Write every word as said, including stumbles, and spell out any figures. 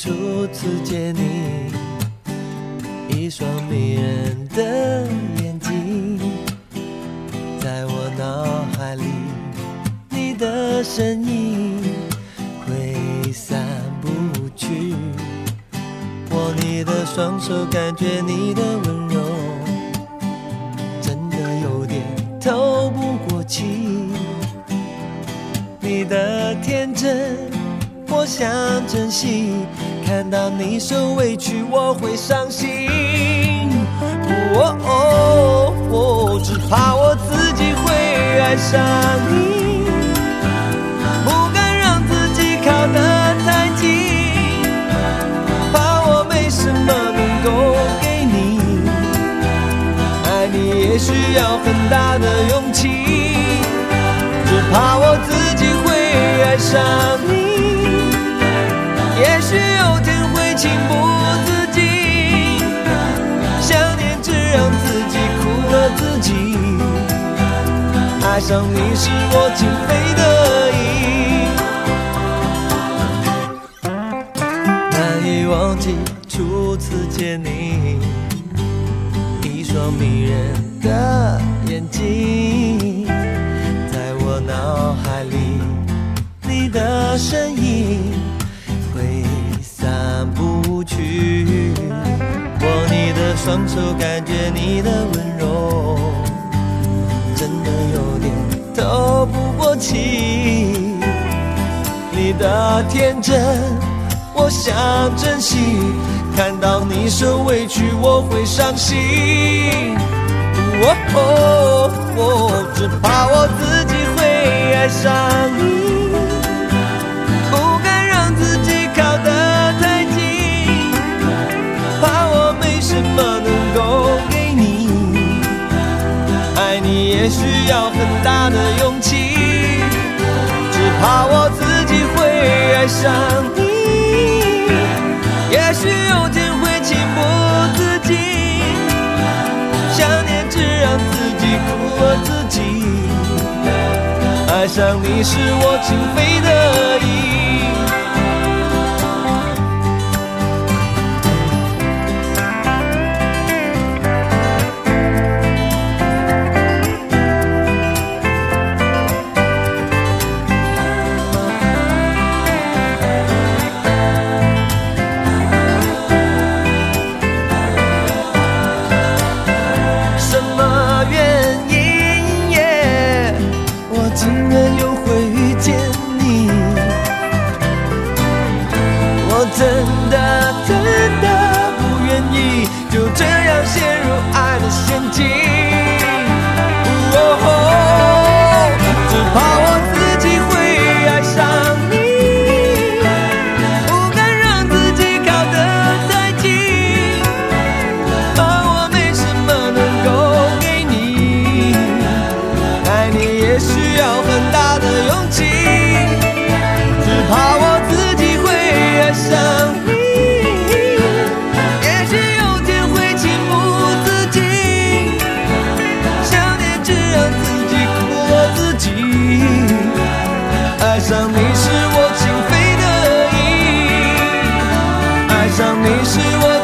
初次见你，一双迷人的眼睛，在我脑海里，你的身影挥散不去。握你的双手，感觉你的温柔，真的有点透不过气。你的天真我想珍惜，看到你受委屈我会伤心。哦哦哦，只怕我自己会爱上你，不敢让自己靠得太近，怕我没什么能够给你，爱你也需要很大的勇气，只怕我自己会爱上你，也许有天会情不自禁，想念只让自己苦了自己，爱上你是我情非得已。难以忘记初次见你，一双迷人的眼睛，在我脑海里，你的身影挥散不去。握你的双手，感觉你的温柔，真的有点透不过气。你的天真我想珍惜，看到你受委屈我会伤心。哦哦哦，只怕我自己会爱上你，不敢让自己靠得太近，怕我没什么能够给你，爱你也需要很大的勇气，只怕我自己会爱上你，也许有天会情不自禁，想念只让自己苦了自己，爱上你是我情非得已。真的真的不愿意就这样陷入爱的陷阱。哦哦，只怕我自己会爱上你，不敢让自己靠得太近，怕我没什么能够给你，爱你也需要很大的勇气，只怕我自己会爱上你，也许有天会情不自禁，想念只让自己苦了自己，爱上你是我情非得已，爱上你是我